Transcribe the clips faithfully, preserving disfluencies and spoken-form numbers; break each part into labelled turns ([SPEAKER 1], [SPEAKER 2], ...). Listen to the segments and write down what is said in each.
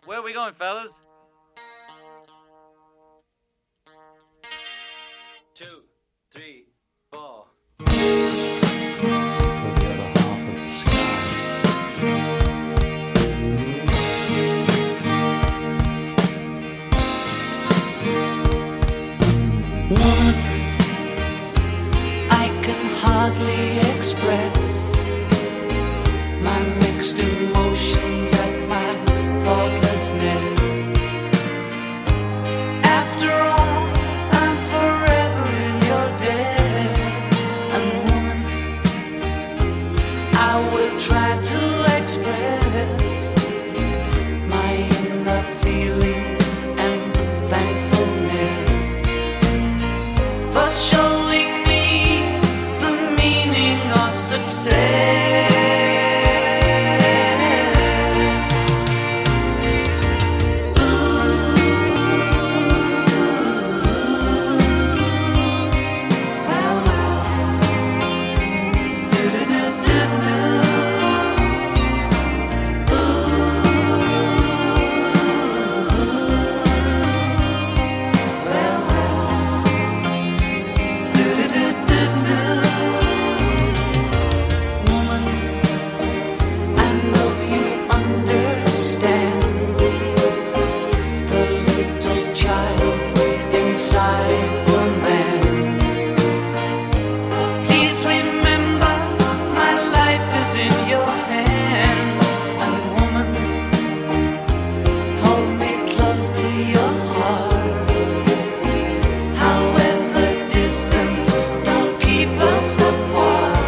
[SPEAKER 1] Where are we going, fellas? Two, three, four.
[SPEAKER 2] For the other half of the sky.
[SPEAKER 3] Woman, I can hardly express my mixed emotions at my thoughtlessness. After all, I'm forever in your debt. And woman, I will try to express my inner feelings and thankfulness for showing me the meaning of success. Inside the man. Please remember, my life is in your hands. And woman, hold me close to your heart. However distant, don't keep us apart.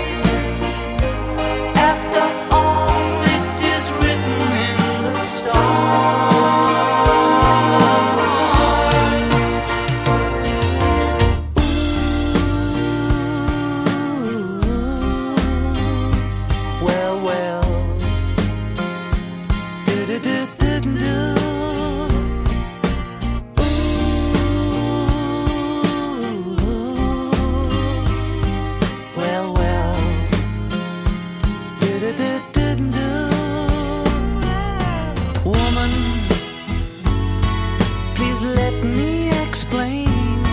[SPEAKER 3] After all, it is written in the stars. Woman, please let me explain.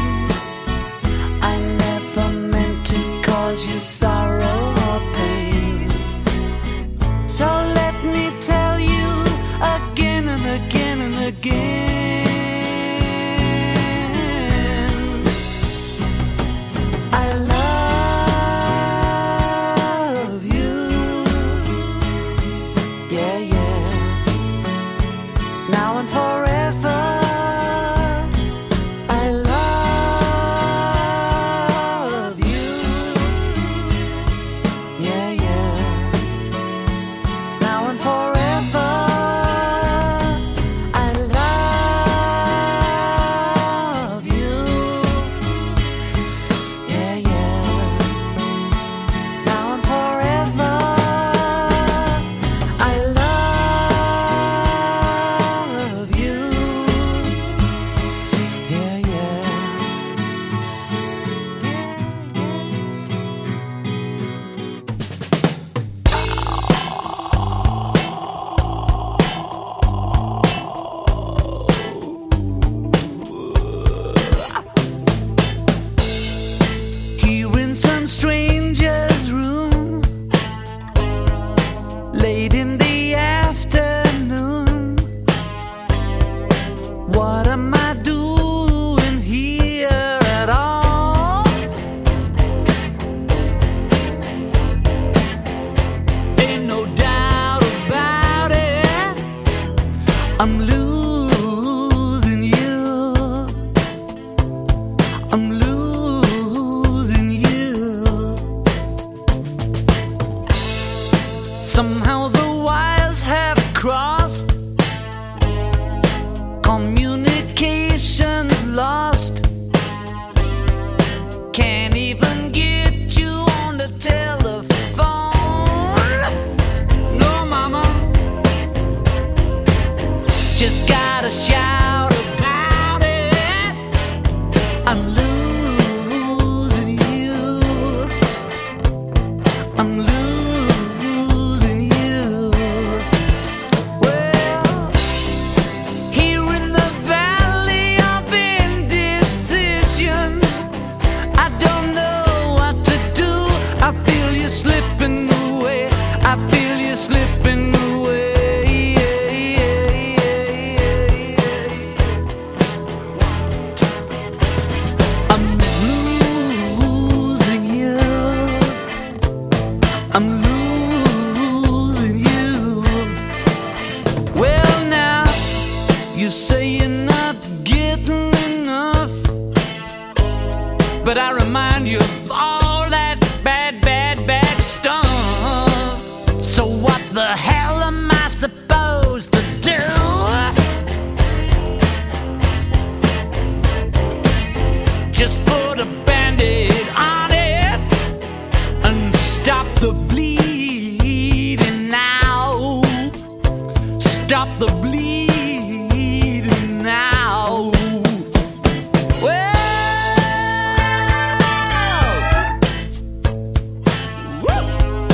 [SPEAKER 3] I never meant to cause you sorrow or pain. So let me tell you again and again and again. I love you. Yeah, yeah. Now and forever. I love you. Yeah, yeah. Now and forever. I love you. Yeah, yeah. Now and forever. I love you. Yeah, yeah. Here in some stranger's room, late in the afternoon. What am I doing here at all? Ain't no doubt about it, I'm losing you. I'm losing you. Somehow the wires have crossed, communication's lost. Can't even get you on the telephone. No, mama, just gotta shout about it. I'm losing you. I'm losing you. Well, slipping away. I'm losing you. I'm losing you. Well, now you say you're not getting enough, but I remind you of all that bad, bad, bad stuff. So what the hell am I supposed to do? Just put a band-aid on it and stop the bleeding now. Stop the bleeding now. Well, woo.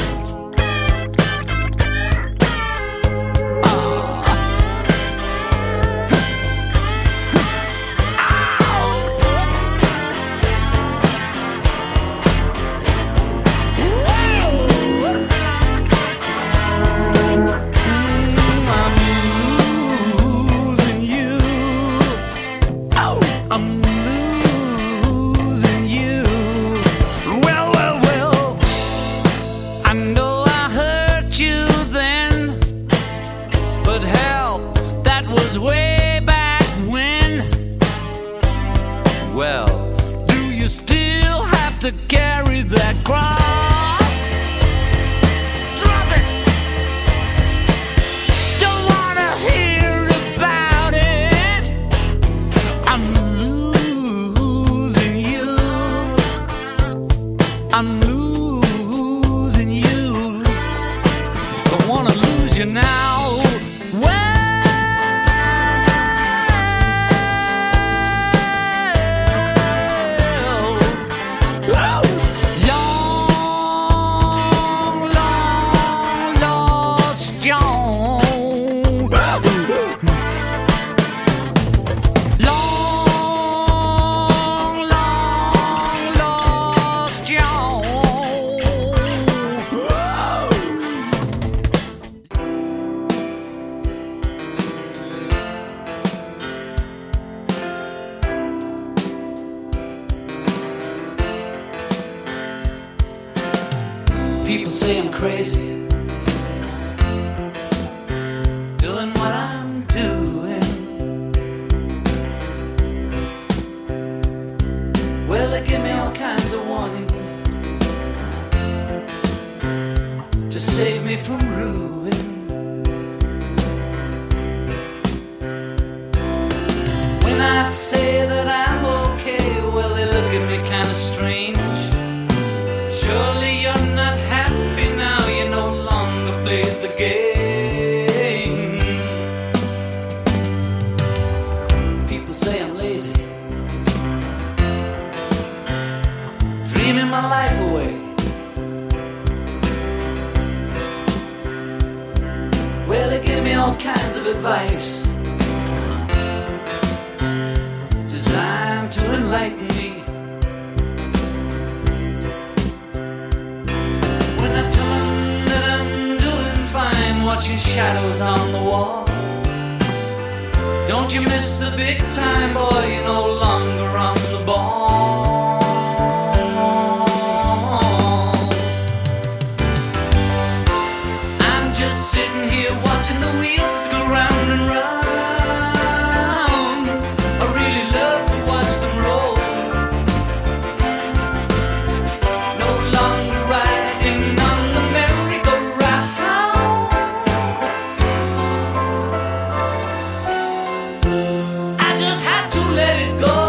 [SPEAKER 3] I'm losing you. Well, well, well, I know I hurt you then, but hell, that was way back when. Well, do you still have to carry that cross? Drop it. Don't wanna hear about it. I'm losing you. I'm losing you. Don't wanna lose you now. Well, long, long lost John. Long, long lost John. People say I'm crazy, doing what I'm doing. Well, they give me all kinds of warnings to save me from ruin. When I say that I'm okay, well, they look at me kind of strange. Surely you're not happy now, you no longer play the game. People say I'm lazy, dreaming my life away. Well, they give me all kinds of advice designed to enlighten me. When I tell them that I'm doing fine, watching shadows on the wall. Don't you miss the big time, boy, you're no longer on the ball. I'm just sitting here watching the wheels go round and round. I really love to watch them roll. No longer riding on the merry-go-round. I just had to let it go.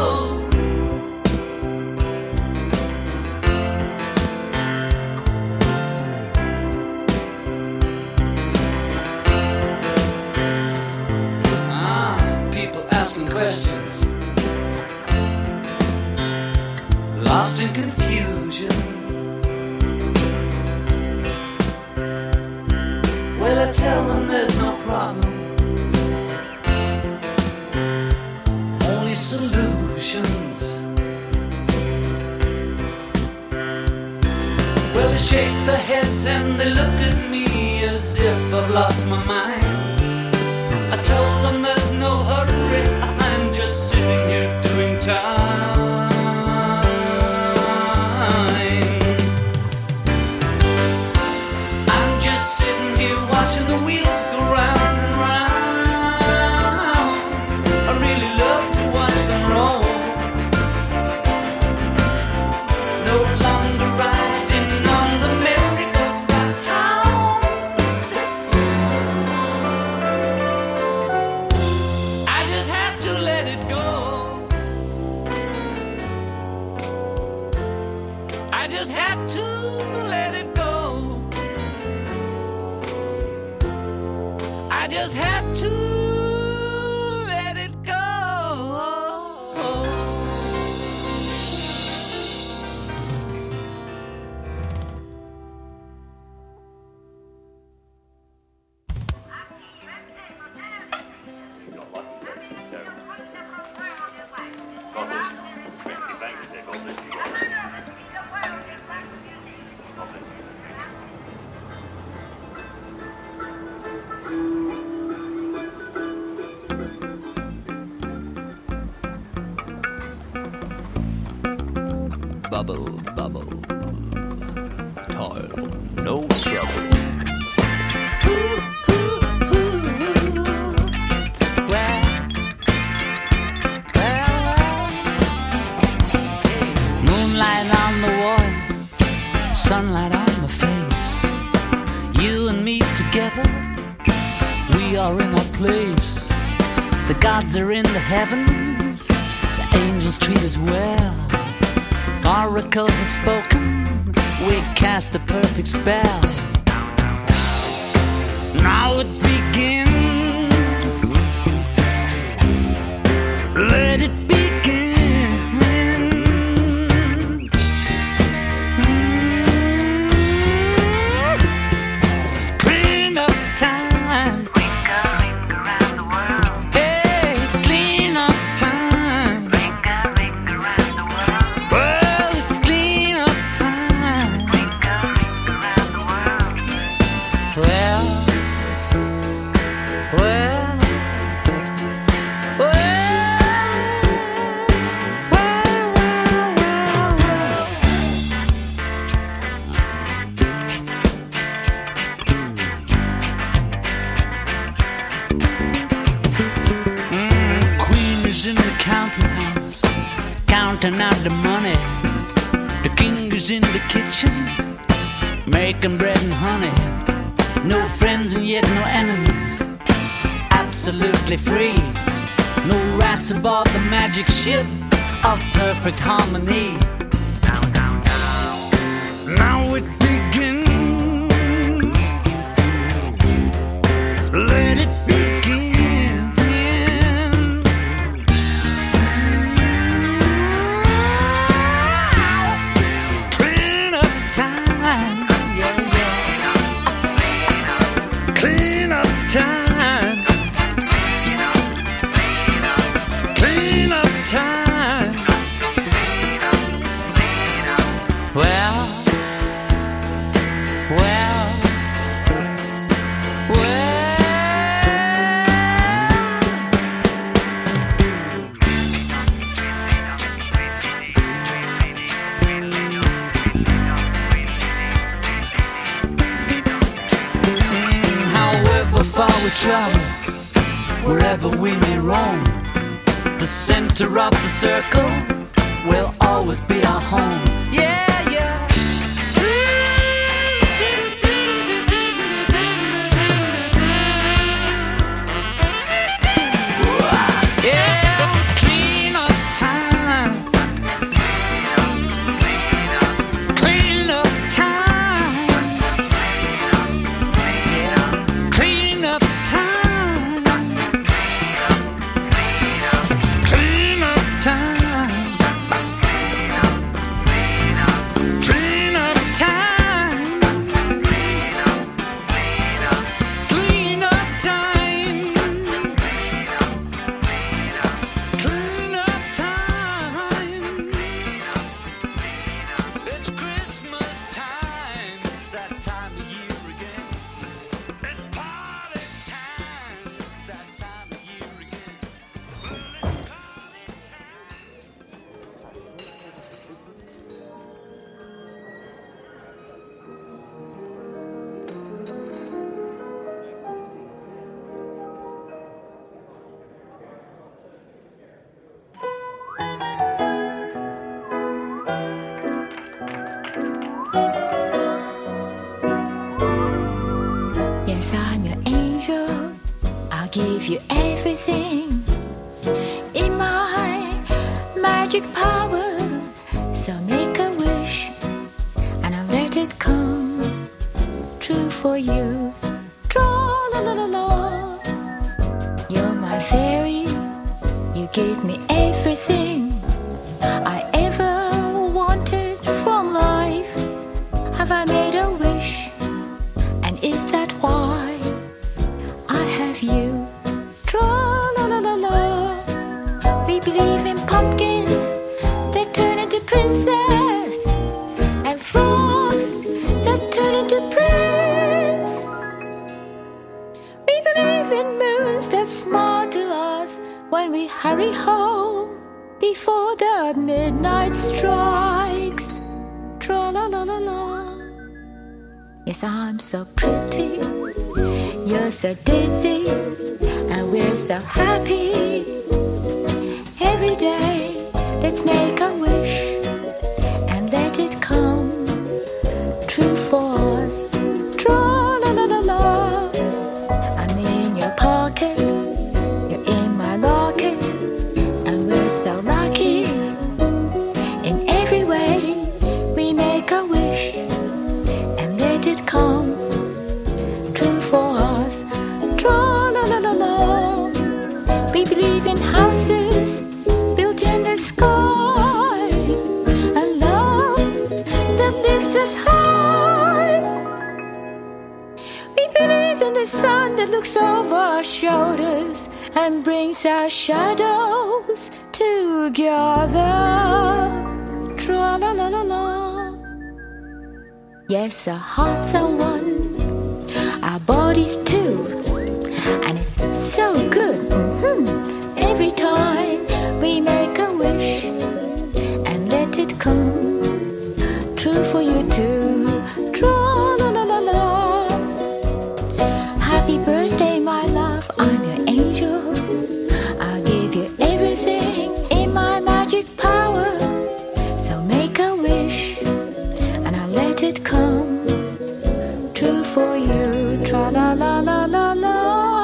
[SPEAKER 3] Ah, people asking questions, lost in confusion. Well, I tell them there's no problem, only solutions. Well, they shake their heads and they look at me as if I just had to let it go.
[SPEAKER 2] Bubble, bubble, toil, no trouble.
[SPEAKER 3] Moonlight on the wall, sunlight on my face. You and me together, we are in our place. The gods are in the heavens, the angels treat us well. Oracle has spoken, we cast the perfect spell. Now it begins. Let it begin. Mm-hmm. Clean up time. Hey, clean up time. Well, it's clean up time. Well, well, well, well, well, well. Mm, Queen is in the counting house, counting out the money. The king is in the kitchen, making bread and honey. No friends and yet no enemies, absolutely free. No rats aboard the magic ship of perfect harmony. Now it begins. Let it begin. Clean up time. Yeah, yeah. Clean up time. Clean up time. Well, well, well. Mm, however far we travel, wherever we may roam, the center of the circle will always be our home. Yeah, yeah. Yeah, clean up time. Clean up time. Clean up time. Clean up time. Clean up time. Clean up time. Clean up time. It's Christmas time. It's that time of year again. It's party time. It's that time of year again. Well, it's party time.
[SPEAKER 4] Yes, I'm your angel. I'll give you everything in my magic power. So make a wish and I'll let it come true for you. Tra la la la la. gave me everything I ever wanted from life. Have I made a wish? And is that why I have you? Tra-la-la-la-la. We believe in pumpkins that turn into princess, and frogs that turn into prince. We believe in moons that smile to us when we hurry home before the midnight strikes. Tra-la-la-la-la. Yes, I'm so pretty, you're so dizzy, and we're so happy. Every day, let's make a wish and let it come true for us. Tra-la-la-la-la. I'm in your pocket, you're in my locket, and we're so lucky. In every way, we make a wish and let it come true for us. Tra-la-la-la-la. We believe in houses built in the sky, and love that lifts us high. We believe in the sun that looks over our shoulders and brings our shadows together. Tra-la-la-la-la. Yes, our hearts are one, our bodies too, and it's so good. Mm-hmm. Every time we make a wish and let it come true for you too. Tra-la-la-la-la. Happy birthday, my love, I'm your angel. I'll give you everything in my magic power. So make a wish and I'll let it come true for you. Tra-la-la-la-la-la.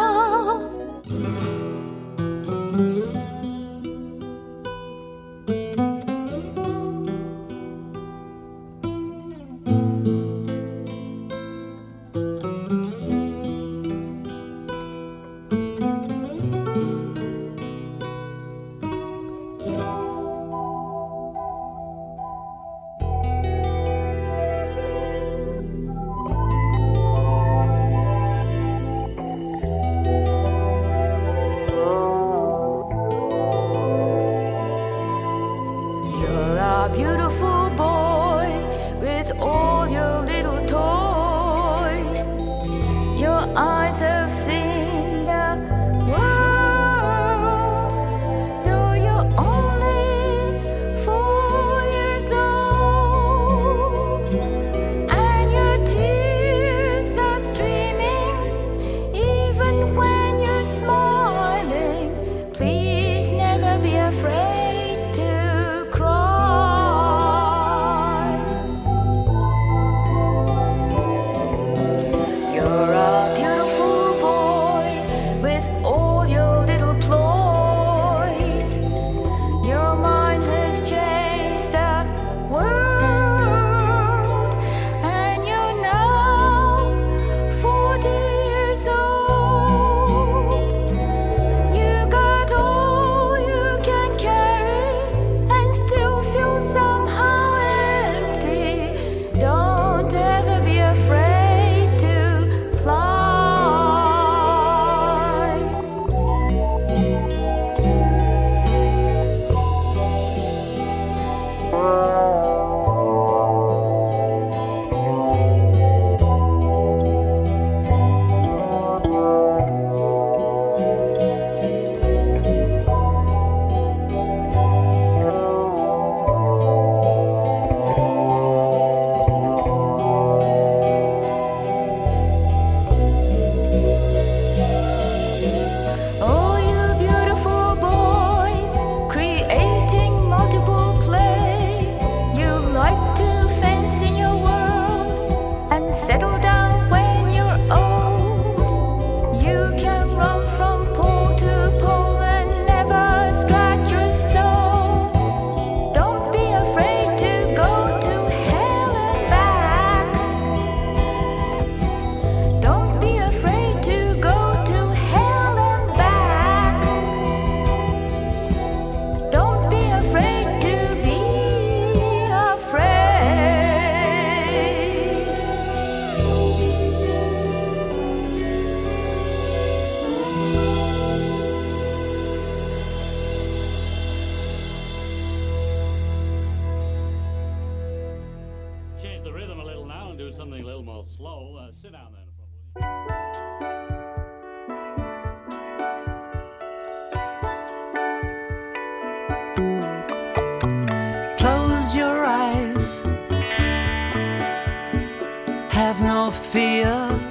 [SPEAKER 4] Beautiful boy with all your little toys. Your eyes have seen the world, though you're only four years old, and your tears are streaming even when you're smiling. Please never be afraid to cry.
[SPEAKER 2] slow. Uh, sit down then. Will you?
[SPEAKER 3] Close your eyes, have no fear.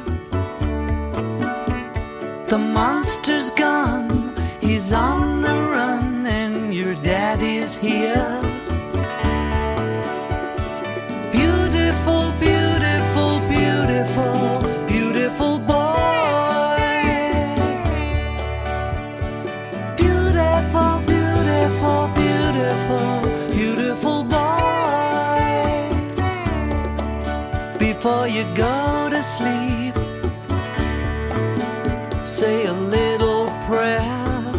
[SPEAKER 3] The monster's gone, he's on the run, and your daddy's here. Beautiful, beautiful, beautiful, beautiful boy. Beautiful, beautiful, beautiful, beautiful boy. Before you go to sleep, say a little prayer.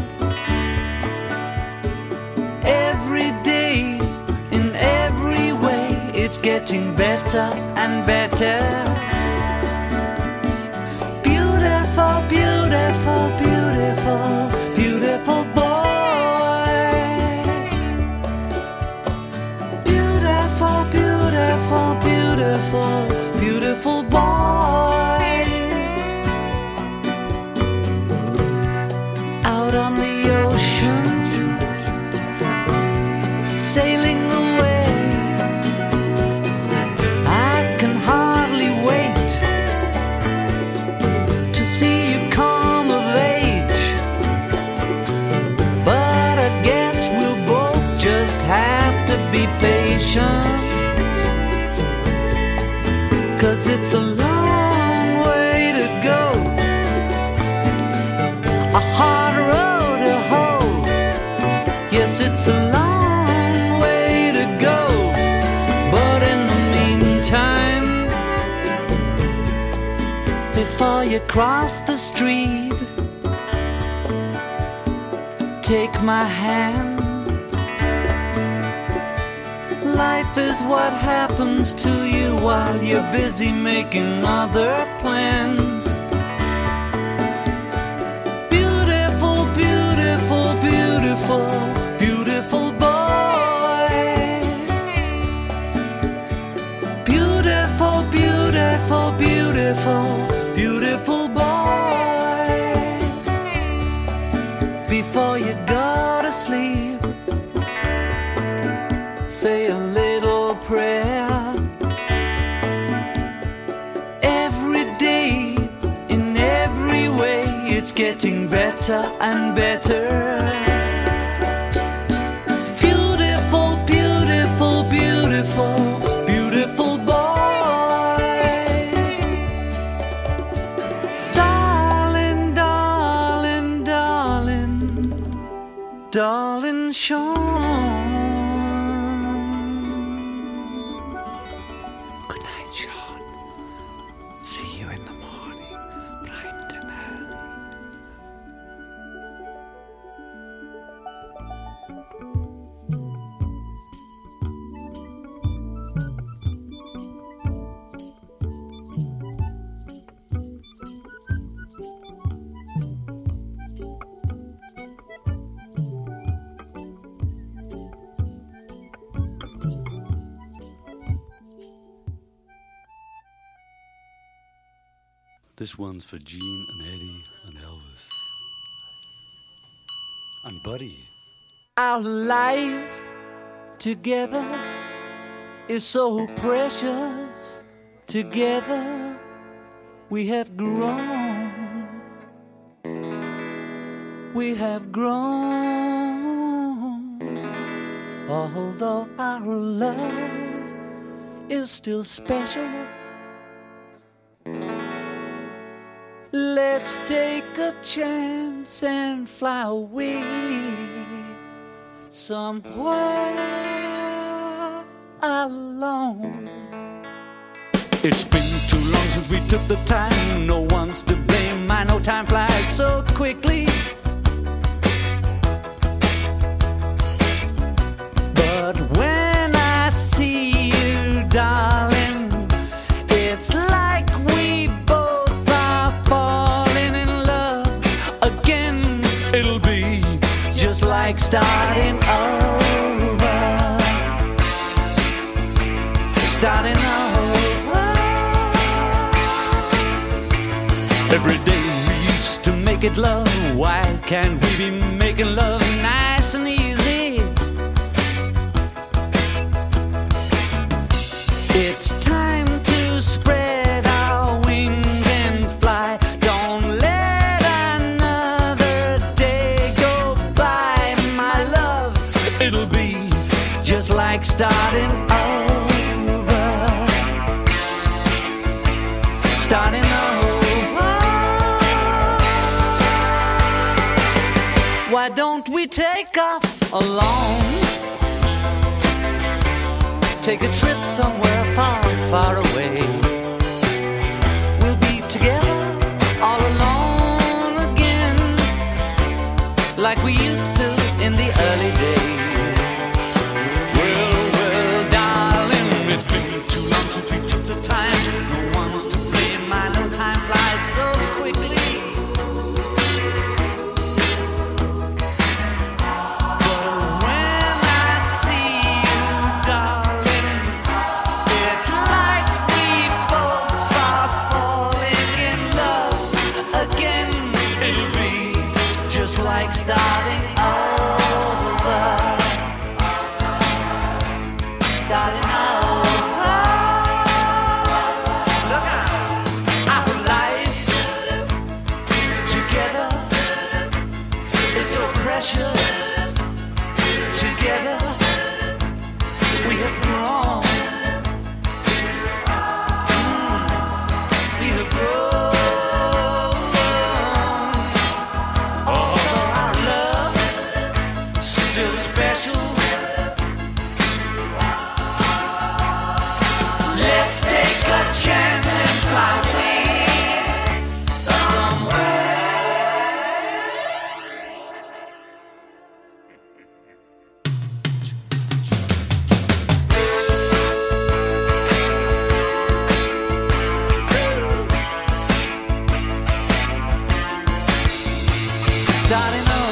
[SPEAKER 3] Every day, in every way, it's getting better and better. Beautiful, beautiful, beautiful, beautiful boy. Beautiful, beautiful, beautiful, beautiful boy. Out on the ocean, sailing away, I can hardly wait to see you come of age. But I guess we'll both just have to be patient, 'cause it's a long way to go, a hard road to hoe. Yes, it's a long way to go, but in the meantime, before you cross the street, take my hand. Life is what happens to you while you're busy making other plans. Beautiful, beautiful, beautiful, beautiful boy. Beautiful, beautiful, beautiful, beautiful boy. Before you go to sleep, say a little prayer. Every day, in every way, it's getting better and better. Beautiful, beautiful, beautiful, beautiful boy. Darling, darling, darling, darling Sean. Good night, Sean. See you in the morning, bright and early.
[SPEAKER 5] This one's for Gene and Eddie and Elvis. And Buddy.
[SPEAKER 3] Our life together is so precious. Together we have grown. We have grown. Although our love is still special, let's take a chance and fly away somewhere alone. It's been too long since we took the time. No one's to blame. I know time flies so quickly. But when I see you, darling, it's like we both are falling in love again. It'll be just like starting over. Starting over. Every day we used to make it love. Why can't we be making love nice and easy? It's time to spread our wings and fly. Don't let another day go by, my love. It'll be just like starting over. Starting over. Why don't we take off alone? Take a trip somewhere far, far away. We'll be together all alone again, like we used to in the early days. Well, well, darling, it's been too long since we took the time. No one's to blame, I know time flies so quickly. Like starting over, starting over. Look out, our life together is so precious. Together we have grown. Mm, we have grown. Let's take a chance and fly away somewhere. Starting over.